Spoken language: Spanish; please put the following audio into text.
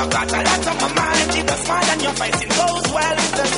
I got a lot on my mind. Keep a smile on your face, it goes well. The